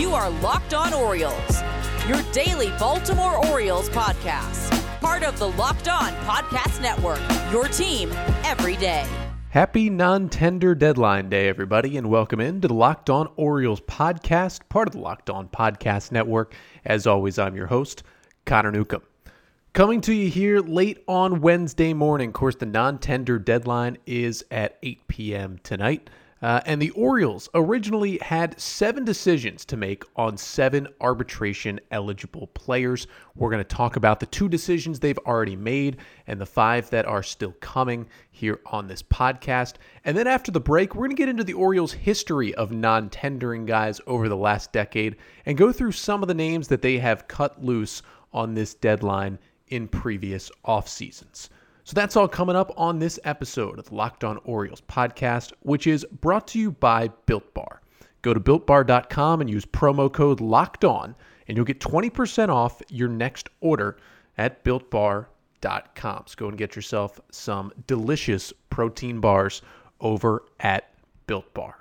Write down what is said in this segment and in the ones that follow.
You are Locked On Orioles, your daily Baltimore Orioles podcast. Part of the Locked On Podcast Network, your team every day. Happy non-tender deadline day, everybody, and welcome into the Locked On Orioles podcast, part of the Locked On Podcast Network. As always, I'm your host, Connor Newcomb. Coming to you here late on Wednesday morning. Of course, the non-tender deadline is at 8 p.m. tonight. And the Orioles originally had 7 decisions to make on 7 arbitration-eligible players. We're going to talk about the 2 decisions they've already made and the 5 that are still coming here on this podcast. And then after the break, we're going to get into the Orioles' history of non-tendering guys over the last decade and go through some of the names that they have cut loose on this deadline in previous off seasons. So that's all coming up on this episode of the Locked On Orioles podcast, which is brought to you by Built Bar. Go to BuiltBar.com and use promo code LOCKEDON, and you'll get 20% off your next order at BuiltBar.com. So go and get yourself some delicious protein bars over at Built Bar.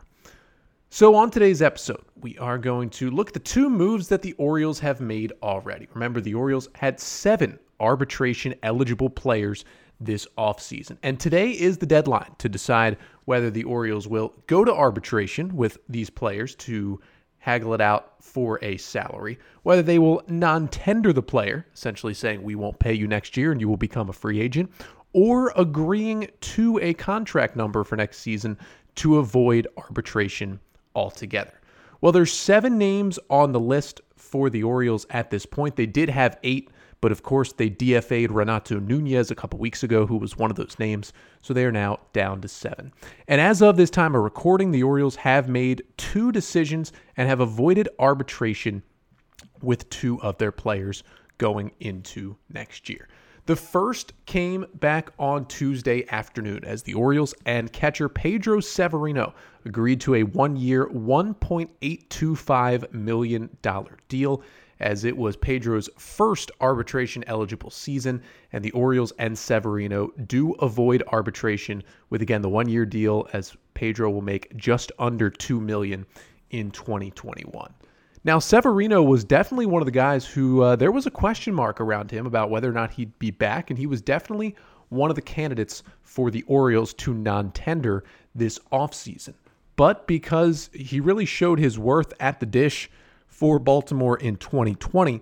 So on today's episode, we are going to look at the 2 moves that the Orioles have made already. Remember, the Orioles had 7 arbitration-eligible players this offseason. And today is the deadline to decide whether the Orioles will go to arbitration with these players to haggle it out for a salary, whether they will non-tender the player, essentially saying we won't pay you next year and you will become a free agent, or agreeing to a contract number for next season to avoid arbitration altogether. Well, there's 7 names on the list for the Orioles at this point. They did have 8, but of course they DFA'd Renato Nunez a couple weeks ago, who was one of those names, so they are now down to 7. And as of this time of recording, the Orioles have made 2 decisions and have avoided arbitration with 2 of their players going into next year. The first came back on Tuesday afternoon as the Orioles and catcher Pedro Severino agreed to a 1-year, $1.825 million deal, as it was Pedro's first arbitration-eligible season, and the Orioles and Severino do avoid arbitration with, again, the 1-year deal, as Pedro will make just under $2 million in 2021. Now, Severino was definitely one of the guys who there was a question mark around him about whether or not he'd be back, and he was definitely one of the candidates for the Orioles to non-tender this offseason. But because he really showed his worth at the dish for Baltimore in 2020,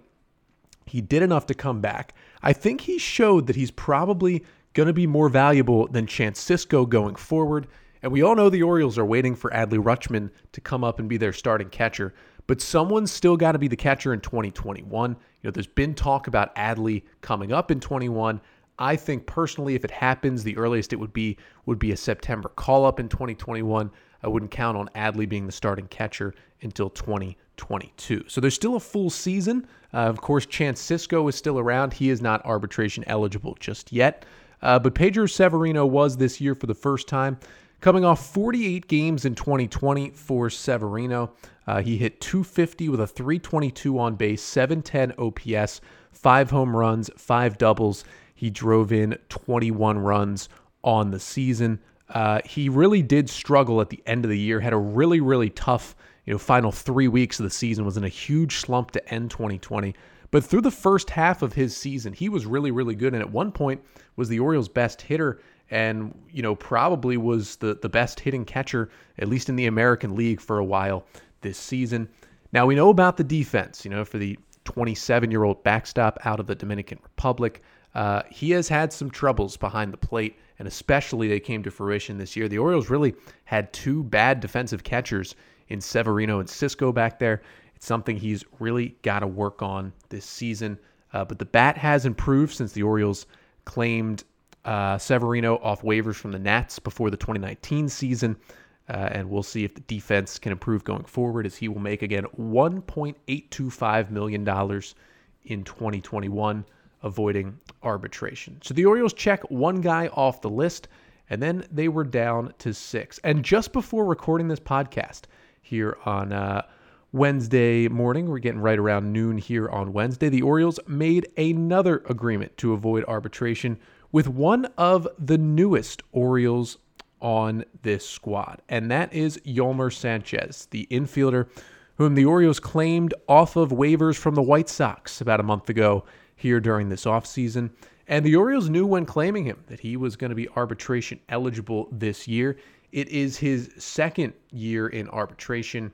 he did enough to come back. I think he showed that he's probably going to be more valuable than Chance Sisco going forward. And we all know the Orioles are waiting for Adley Rutschman to come up and be their starting catcher. But someone's still got to be the catcher in 2021. There's been talk about Adley coming up in 21. I think personally, if it happens, the earliest it would be a September call-up in 2021. I wouldn't count on Adley being the starting catcher until 2022. So there's still a full season. Of course, Chance Sisco is still around. He is not arbitration eligible just yet. But Pedro Severino was this year for the first time, coming off 48 games in 2020 for Severino. He hit .250 with a .322 on base, .710 OPS, 5 home runs, 5 doubles. He drove in 21 runs on the season. He really did struggle at the end of the year, had a really, really tough final 3 weeks of the season, was in a huge slump to end 2020. But through the first half of his season, he was really, really good. And at one point was the Orioles' best hitter and, probably was the best hitting catcher, at least in the American League for a while this season. Now, we know about the defense, for the 27-year-old backstop out of the Dominican Republic. He has had some troubles behind the plate, and especially they came to fruition this year. The Orioles really had 2 bad defensive catchers in Severino and Sisco back there. It's something he's really got to work on this season. But the bat has improved since the Orioles claimed Severino off waivers from the Nats before the 2019 season. And we'll see if the defense can improve going forward, as he will make, again, $1.825 million in 2021, avoiding arbitration. So the Orioles check 1 guy off the list, and then they were down to 6. And just before recording this podcast here on Wednesday morning, we're getting right around noon here on Wednesday, the Orioles made another agreement to avoid arbitration with one of the newest Orioles on this squad, and that is Yolmer Sanchez, the infielder whom the Orioles claimed off of waivers from the White Sox about a month ago here during this offseason. And the Orioles knew when claiming him that he was going to be arbitration eligible this year. It is his second year in arbitration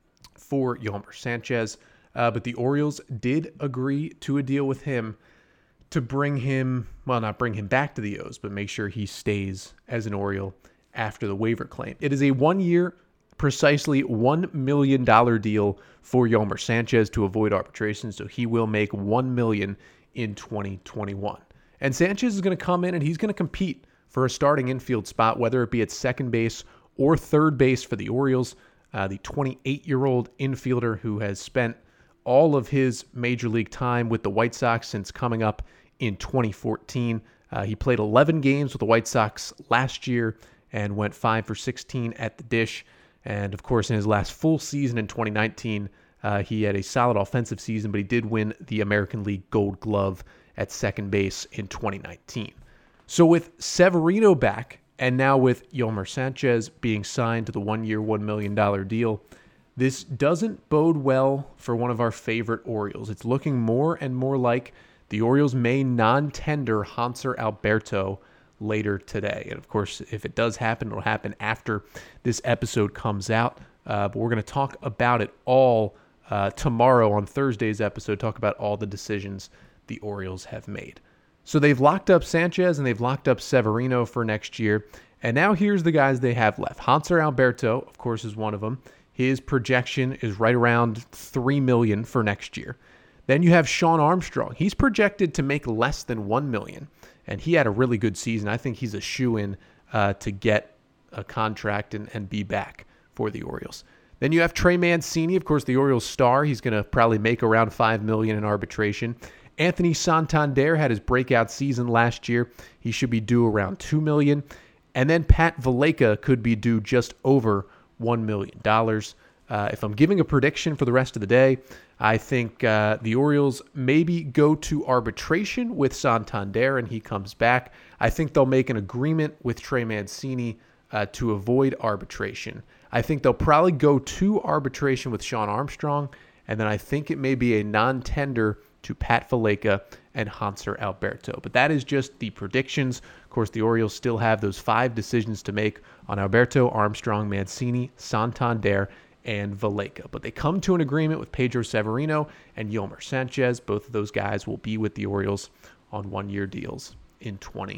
for Yolmer Sanchez, but the Orioles did agree to a deal with him to bring him, well, not bring him back to the O's, but make sure he stays as an Oriole after the waiver claim. It is a 1 year, precisely $1 million deal for Yolmer Sanchez to avoid arbitration, so he will make $1 million in 2021. And Sanchez is going to come in and he's going to compete for a starting infield spot, whether it be at second base or third base for the Orioles. The 28-year-old infielder who has spent all of his major league time with the White Sox since coming up in 2014. He played 11 games with the White Sox last year and went 5 for 16 at the dish. And, of course, in his last full season in 2019, he had a solid offensive season, but he did win the American League Gold Glove at second base in 2019. So with Severino back, and now with Yolmer Sanchez being signed to the 1 year, $1 million deal, this doesn't bode well for one of our favorite Orioles. It's looking more and more like the Orioles may non-tender Hanser Alberto later today. And of course, if it does happen, it'll happen after this episode comes out. But we're going to talk about it all tomorrow on Thursday's episode, talk about all the decisions the Orioles have made. So they've locked up Sanchez and they've locked up Severino for next year. And now here's the guys they have left. Hanser Alberto, of course, is one of them. His projection is right around $3 million for next year. Then you have Shawn Armstrong. He's projected to make less than $1 million, and he had a really good season. I think he's a shoo-in to get a contract and be back for the Orioles. Then you have Trey Mancini, of course, the Orioles star. He's going to probably make around $5 million in arbitration. Anthony Santander had his breakout season last year. He should be due around $2 million. And then Pat Valaika could be due just over $1 million. If I'm giving a prediction for the rest of the day, I think the Orioles maybe go to arbitration with Santander and he comes back. I think they'll make an agreement with Trey Mancini to avoid arbitration. I think they'll probably go to arbitration with Shawn Armstrong, and then I think it may be a non-tender to Pat Valaika and Hanser Alberto. But that is just the predictions. Of course, the Orioles still have those 5 decisions to make on Alberto, Armstrong, Mancini, Santander, and Valaika. But they come to an agreement with Pedro Severino and Yolmer Sanchez. Both of those guys will be with the Orioles on 1 year deals in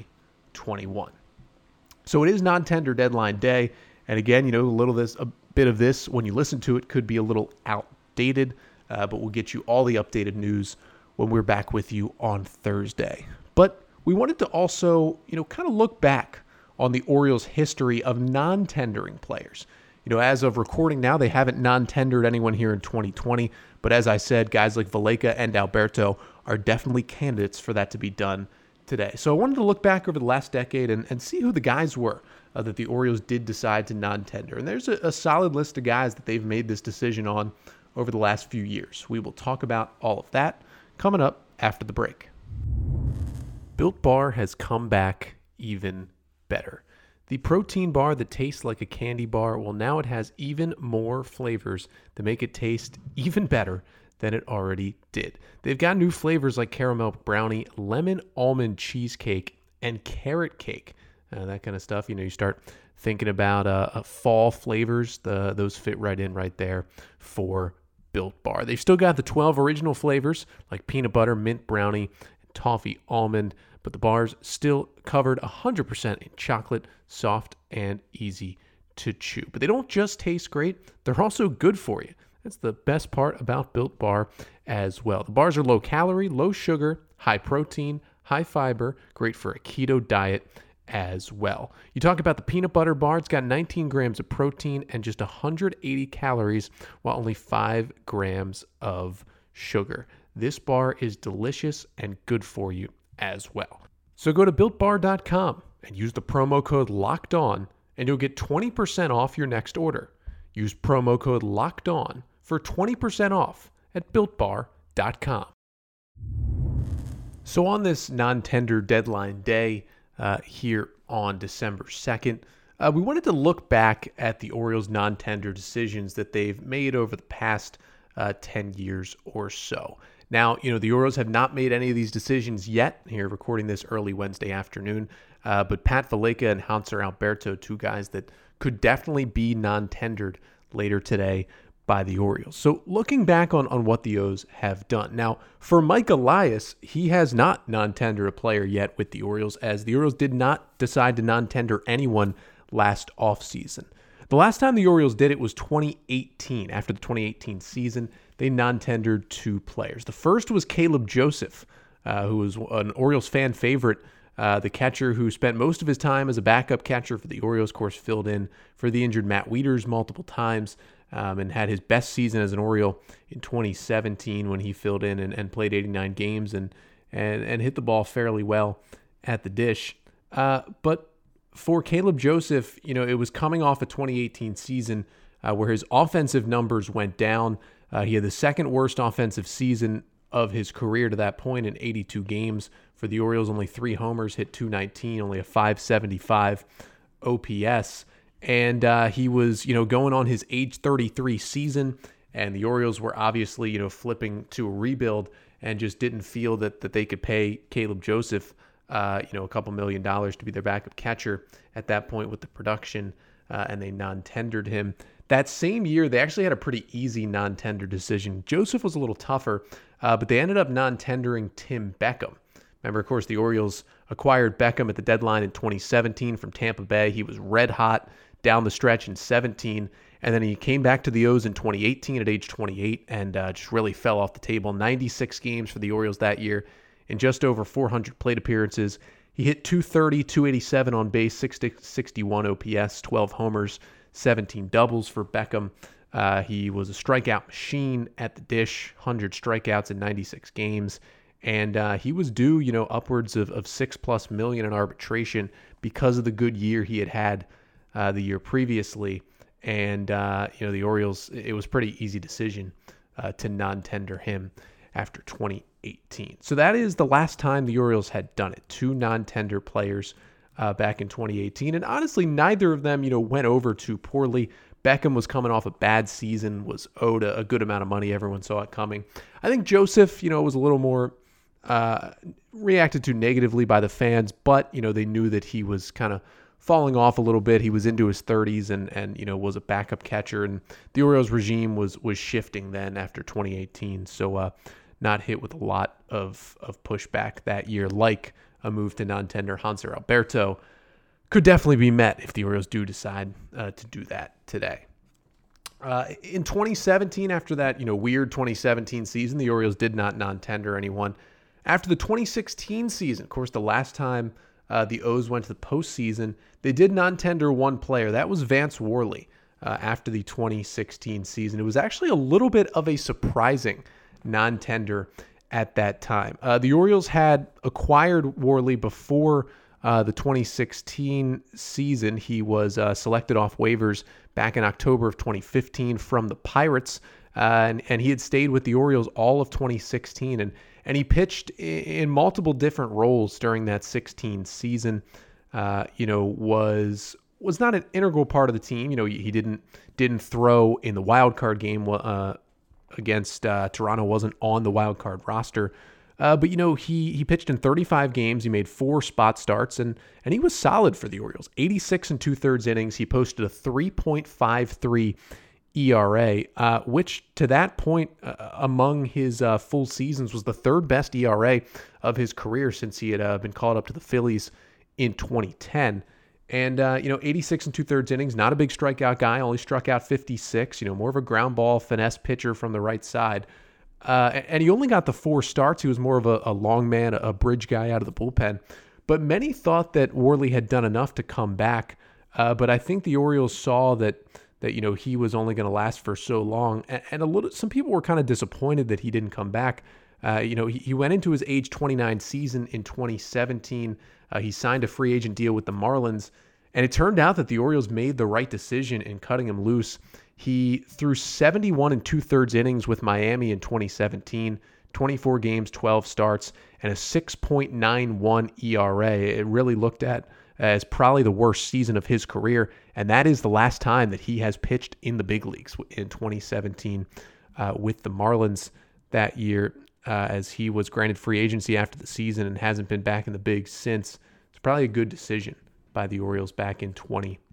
2021. So it is non-tender deadline day. And again, a bit of this, when you listen to it, could be a little outdated, but we'll get you all the updated news when we're back with you on Thursday. But we wanted to also, kind of look back on the Orioles' history of non-tendering players. As of recording now, they haven't non-tendered anyone here in 2020. But as I said, guys like Valaika and Alberto are definitely candidates for that to be done today. So I wanted to look back over the last decade and see who the guys were that the Orioles did decide to non-tender. And there's a solid list of guys that they've made this decision on over the last few years. We will talk about all of that coming up after the break. Built Bar has come back even better. The protein bar that tastes like a candy bar, well, now it has even more flavors that make it taste even better than it already did. They've got new flavors like caramel brownie, lemon almond cheesecake, and carrot cake. That kind of stuff. You start thinking about fall flavors. Those fit right in right there for Built Bar. They've still got the 12 original flavors like peanut butter, mint brownie, and toffee almond, but the bar's still covered 100% in chocolate, soft and easy to chew. But they don't just taste great, they're also good for you. That's the best part about Built Bar as well. The bars are low calorie, low sugar, high protein, high fiber, great for a keto diet as well. You talk about the peanut butter bar, it's got 19 grams of protein and just 180 calories, while only 5 grams of sugar. This bar is delicious and good for you as well. So go to BuiltBar.com and use the promo code LOCKEDON and you'll get 20% off your next order. Use promo code LOCKEDON for 20% off at BuiltBar.com. So on this non-tender deadline day here on December 2nd, we wanted to look back at the Orioles' non-tender decisions that they've made over the past 10 years or so. Now, the Orioles have not made any of these decisions yet. Here, recording this early Wednesday afternoon. But Pat Valaika and Hanser Alberto, two guys that could definitely be non-tendered later today by the Orioles. So looking back on what the O's have done. Now, for Mike Elias, he has not non-tendered a player yet with the Orioles, as the Orioles did not decide to non-tender anyone last offseason. The last time the Orioles did it was 2018. After the 2018 season, they non-tendered two players. The first was Caleb Joseph, who was an Orioles fan favorite, the catcher who spent most of his time as a backup catcher for the Orioles, of course, filled in for the injured Matt Wieters multiple times, and had his best season as an Oriole in 2017 when he filled in and played 89 games and hit the ball fairly well at the dish. But for Caleb Joseph, it was coming off a 2018 season where his offensive numbers went down. He had the second worst offensive season of his career to that point in 82 games. For the Orioles, only 3 homers, hit .219, only a .575 OPS. And he was, going on his age 33 season, and the Orioles were obviously, flipping to a rebuild and just didn't feel that they could pay Caleb Joseph, a couple $1 million to be their backup catcher at that point with the production, and they non-tendered him. That same year, they actually had a pretty easy non-tender decision. Joseph was a little tougher, but they ended up non-tendering Tim Beckham. Remember, of course, the Orioles acquired Beckham at the deadline in 2017 from Tampa Bay. He was red hot down the stretch in 17, and then he came back to the O's in 2018 at age 28 and just really fell off the table. 96 games for the Orioles that year in just over 400 plate appearances. He hit .230, .287 on base, .661 OPS, 12 homers, 17 doubles for Beckham. He was a strikeout machine at the dish, 100 strikeouts in 96 games. And he was due, upwards of $6+ million in arbitration because of the good year he had the year previously. And, the Orioles, it was a pretty easy decision to non-tender him after 2018. So that is the last time the Orioles had done it. 2 non-tender players back in 2018. And honestly, neither of them, went over too poorly. Beckham was coming off a bad season, was owed a good amount of money. Everyone saw it coming. I think Joseph, was a little more reacted to negatively by the fans, but, they knew that he was kind of falling off a little bit. He was into his 30s and was a backup catcher, and the Orioles regime was shifting then after 2018. So not hit with a lot of pushback that year, like a move to non-tender Hanser Alberto could definitely be met if the Orioles do decide to do that today. In 2017, after that weird 2017 season, the Orioles did not non-tender anyone. After the 2016 season, of course, the last time the O's went to the postseason, they did non-tender one player. That was Vance Worley after the 2016 season. It was actually a little bit of a surprising non-tender at that time. The Orioles had acquired Worley before the 2016 season. He was selected off waivers back in October of 2015 from the Pirates, and he had stayed with the Orioles all of 2016, and he pitched in multiple different roles during that 16 season. Was not an integral part of the team. He didn't throw in the wild card game against Toronto. Wasn't on the wild card roster. But he pitched in 35 games. He made 4 spot starts, and he was solid for the Orioles. 86 2/3 innings. He posted a 3.53 ERA, which to that point among his full seasons was the 3rd best ERA of his career since he had been called up to the Phillies in 2010. And 86 2/3 innings, not a big strikeout guy. Only struck out 56. More of a ground ball finesse pitcher from the right side. And he only got the 4 starts. He was more of a long man, a bridge guy out of the bullpen. But many thought that Worley had done enough to come back. But I think the Orioles saw that he was only going to last for so long. And some people were kind of disappointed that he didn't come back. He went into his age 29 season in 2017. He signed a free agent deal with the Marlins. And it turned out that the Orioles made the right decision in cutting him loose. He threw 71 2/3 innings with Miami in 2017, 24 games, 12 starts, and a 6.91 ERA. It really looked at as probably the worst season of his career, and that is the last time that he has pitched in the big leagues in 2017 with the Marlins that year, as he was granted free agency after the season and hasn't been back in the bigs since. It's probably a good decision by the Orioles back in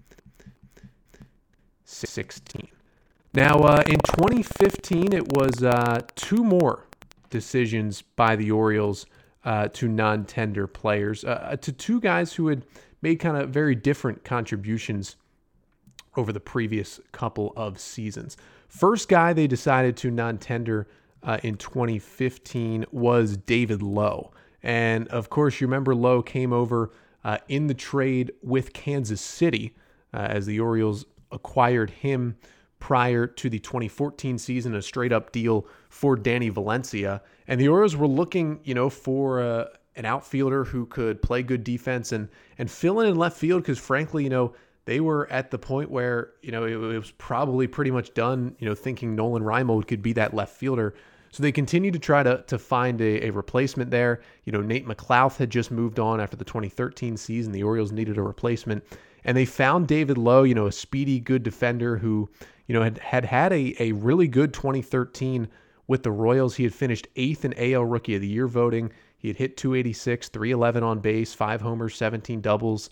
2016. Now, in 2015, it was two more decisions by the Orioles to non-tender players, to two guys who had made kind of very different contributions over the previous couple of seasons. First guy they decided to non-tender in 2015 was David Lowe. And of course, you remember Lowe came over in the trade with Kansas City as the Orioles acquired him prior to the 2014 season, a straight-up deal for Danny Valencia. And the Orioles were looking, for an outfielder who could play good defense and fill in left field because, frankly, they were at the point where, it was probably pretty much done, thinking Nolan Reimold could be that left fielder. So they continued to try to find a replacement there. Nate McLouth had just moved on after the 2013 season. The Orioles needed a replacement. And they found David Lowe, a speedy, good defender who, had a really good 2013 with the Royals. He had finished 8th in AL Rookie of the Year voting. He had hit .286, .311 on base, 5 homers, 17 doubles,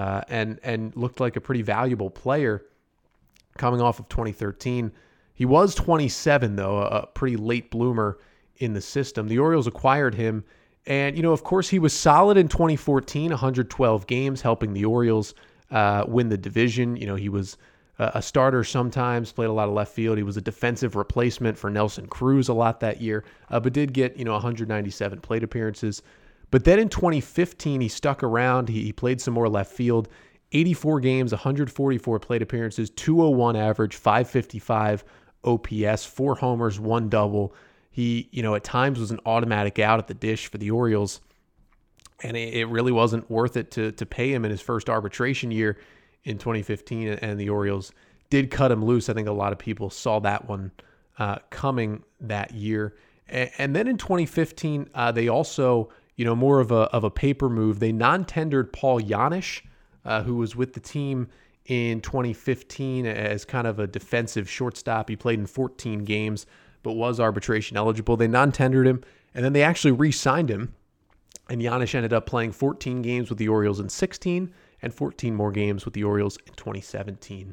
and looked like a pretty valuable player coming off of 2013. He was 27, though, a pretty late bloomer in the system. The Orioles acquired him, and, of course, he was solid in 2014, 112 games, helping the Orioles win the division. He was a starter sometimes, played a lot of left field. He was a defensive replacement for Nelson Cruz a lot that year, but did get, 197 plate appearances. But then in 2015, he stuck around. He played some more left field, 84 games, 144 plate appearances, 201 average, 555 OPS, 4 homers, 1 double. He, at times was an automatic out at the dish for the Orioles, and it really wasn't worth it to pay him in his first arbitration year in 2015, and the Orioles did cut him loose. I think a lot of people saw that one coming that year. And then in 2015, they also, more of a paper move. They non-tendered Paul Janisch, who was with the team in 2015 as kind of a defensive shortstop. He played in 14 games, but was arbitration eligible. They non-tendered him, and then they actually re-signed him. And Janisch ended up playing 14 games with the Orioles in 16 and 14 more games with the Orioles in 2017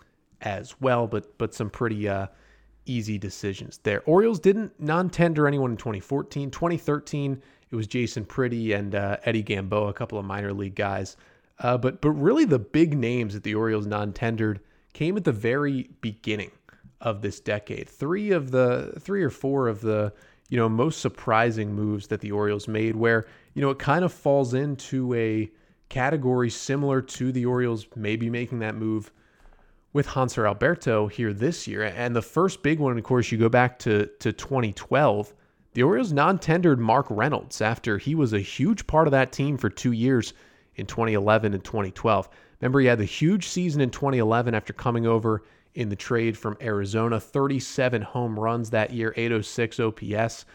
as well, but some pretty easy decisions there. Orioles didn't non-tender anyone in 2014. 2013, it was Jason Pretty and Eddie Gamboa, a couple of minor league guys. But really the big names that the Orioles non-tendered came at the very beginning of this decade. Three or four of the most surprising moves that the Orioles made, where it kind of falls into a category similar to the Orioles maybe making that move with Hanser Alberto here this year. And the first big one, of course, you go back to 2012. The Orioles non-tendered Mark Reynolds after he was a huge part of that team for 2 years in 2011 and 2012. Remember, he had the huge season in 2011 after coming over in the trade from Arizona, 37 home runs that year, 806 OPS.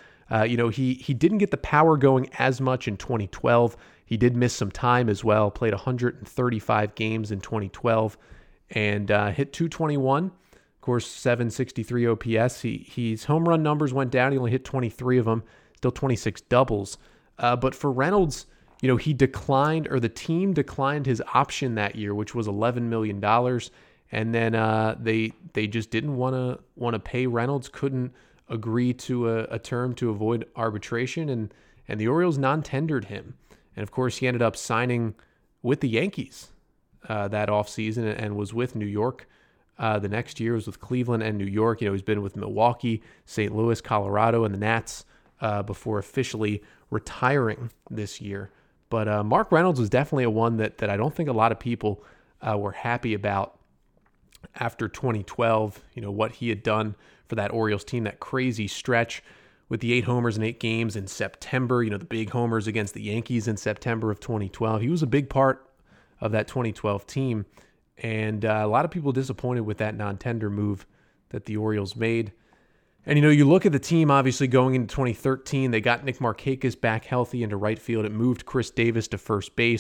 He didn't get the power going as much in 2012. He did miss some time as well, played 135 games in 2012 and hit 221. Of course, 763 OPS. His home run numbers went down. He only hit 23 of them, still 26 doubles. But for Reynolds, he declined, or the team declined his option that year, which was $11 million. And then they just didn't want to pay Reynolds, couldn't agree to a term to avoid arbitration, and the Orioles non-tendered him. And of course, he ended up signing with the Yankees that offseason and was with New York. The next year was with Cleveland and New York. He's been with Milwaukee, St. Louis, Colorado, and the Nats before officially retiring this year. But Mark Reynolds was definitely a one that I don't think a lot of people were happy about after 2012, what he had done for that Orioles team, that crazy stretch with the 8 homers in 8 games in September, the big homers against the Yankees in September of 2012. He was a big part of that 2012 team, and a lot of people disappointed with that non-tender move that the Orioles made. And, you look at the team, obviously, going into 2013, they got Nick Markakis back healthy into right field. It moved Chris Davis to first base.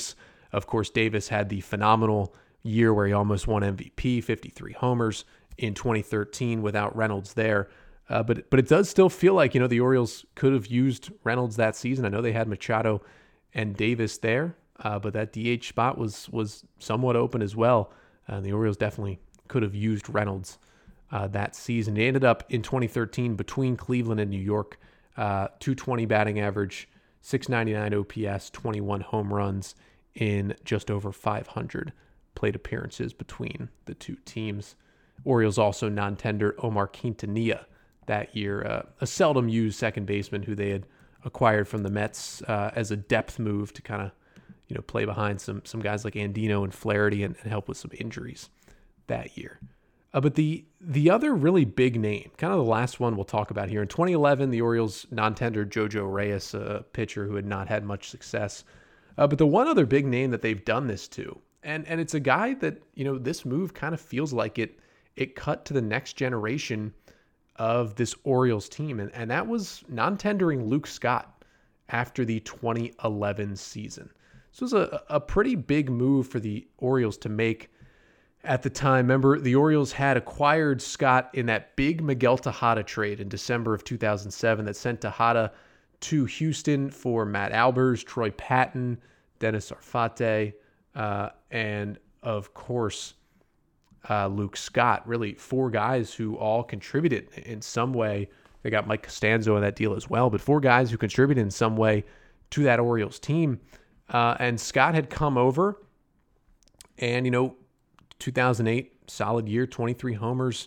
Of course, Davis had the phenomenal year where he almost won MVP, 53 homers in 2013 without Reynolds there. But it does still feel like, the Orioles could have used Reynolds that season. I know they had Machado and Davis there, but that DH spot was somewhat open as well. The Orioles definitely could have used Reynolds that season. They ended up in 2013 between Cleveland and New York, 220 batting average, 699 OPS, 21 home runs in just over 500 plate appearances between the two teams. Orioles also non-tendered Omar Quintanilla that year, a seldom used second baseman who they had acquired from the Mets as a depth move to kind of, play behind some guys like Andino and Flaherty and help with some injuries that year. But the other really big name, kind of the last one we'll talk about here, in 2011, the Orioles non-tendered Jojo Reyes, a pitcher who had not had much success. But the one other big name that they've done this to, and it's a guy that, this move kind of feels like it cut to the next generation of this Orioles team, and that was non-tendering Luke Scott after the 2011 season. This was a pretty big move for the Orioles to make at the time. Remember, the Orioles had acquired Scott in that big Miguel Tejada trade in December of 2007 that sent Tejada to Houston for Matt Albers, Troy Patton, Dennis Arfate, and of course, Luke Scott. Really 4 guys who all contributed in some way. They got Mike Costanzo in that deal as well, but 4 guys who contributed in some way to that Orioles team. And Scott had come over and, 2008, solid year, 23 homers,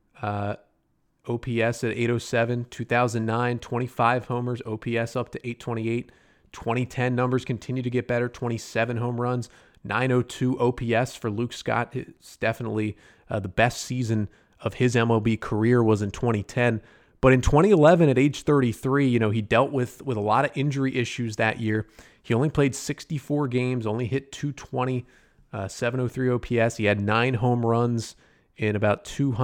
OPS at 807. 2009, 25 homers, OPS up to 828. 2010 numbers continue to get better, 27 home runs, 902 OPS for Luke Scott. It's definitely the best season of his MLB career was in 2010. But in 2011, at age 33, he dealt with a lot of injury issues that year. He only played 64 games, only hit 220, 703 OPS. He had 9 home runs in about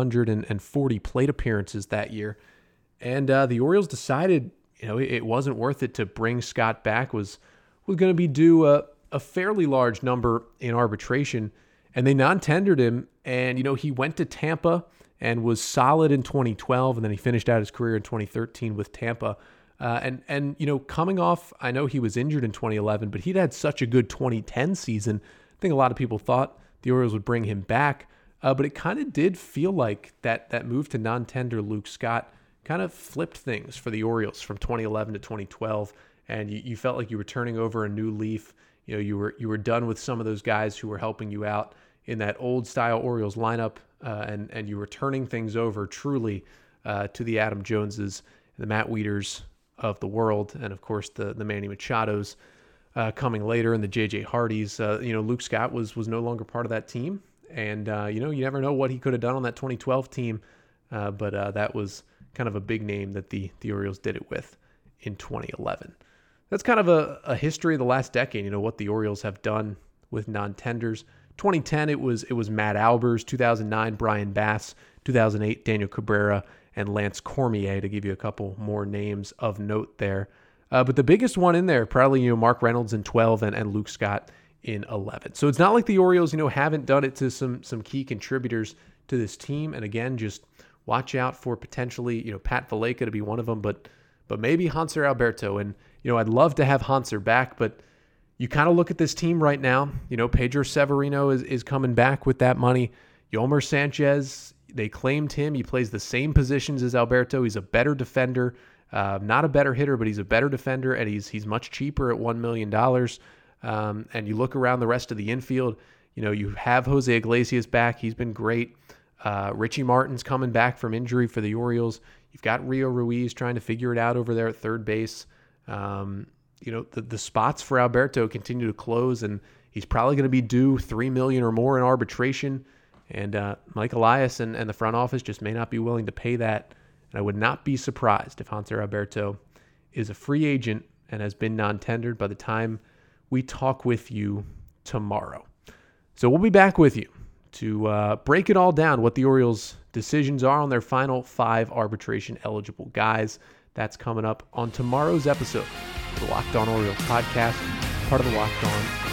240 plate appearances that year. And the Orioles decided, it wasn't worth it to bring Scott back, was going to be due a fairly large number in arbitration, and they non-tendered him, and he went to Tampa and was solid in 2012, and then he finished out his career in 2013 with Tampa. And coming off, I know he was injured in 2011, but he'd had such a good 2010 season. I think a lot of people thought the Orioles would bring him back, but it kind of did feel like that move to non-tender Luke Scott kind of flipped things for the Orioles from 2011 to 2012, and you felt like you were turning over a new leaf. You were done with some of those guys who were helping you out in that old style Orioles lineup, and you were turning things over truly to the Adam Joneses, the Matt Wieters of the world, and of course the Manny Machados coming later, and the J.J. Hardys. Luke Scott was no longer part of that team, and you never know what he could have done on that 2012 team, but that was kind of a big name that the Orioles did it with in 2011. That's kind of a history of the last decade, what the Orioles have done with non-tenders. 2010, it was Matt Albers. 2009, Brian Bass. 2008, Daniel Cabrera and Lance Cormier, to give you a couple more names of note there. But the biggest one in there, probably, Mark Reynolds in 12 and Luke Scott in 11. So it's not like the Orioles, haven't done it to some key contributors to this team. And again, just watch out for potentially, Pat Valaika to be one of them, but maybe Hanser Alberto. And, I'd love to have Hanser back, but you kind of look at this team right now. Pedro Severino is coming back with that money. Yolmer Sanchez, they claimed him. He plays the same positions as Alberto. He's a better defender, not a better hitter, but he's a better defender, and he's much cheaper at $1 million. And you look around the rest of the infield, you have Jose Iglesias back. He's been great. Richie Martin's coming back from injury for the Orioles. You've got Rio Ruiz trying to figure it out over there at third base. The spots for Alberto continue to close, and he's probably going to be due $3 million or more in arbitration. And Mike Elias and the front office just may not be willing to pay that. And I would not be surprised if Hanser Alberto is a free agent and has been non-tendered by the time we talk with you tomorrow. So we'll be back with you to break it all down, what the Orioles' decisions are on their final 5 arbitration-eligible guys. That's coming up on tomorrow's episode of the Locked On Orioles podcast, part of the Locked On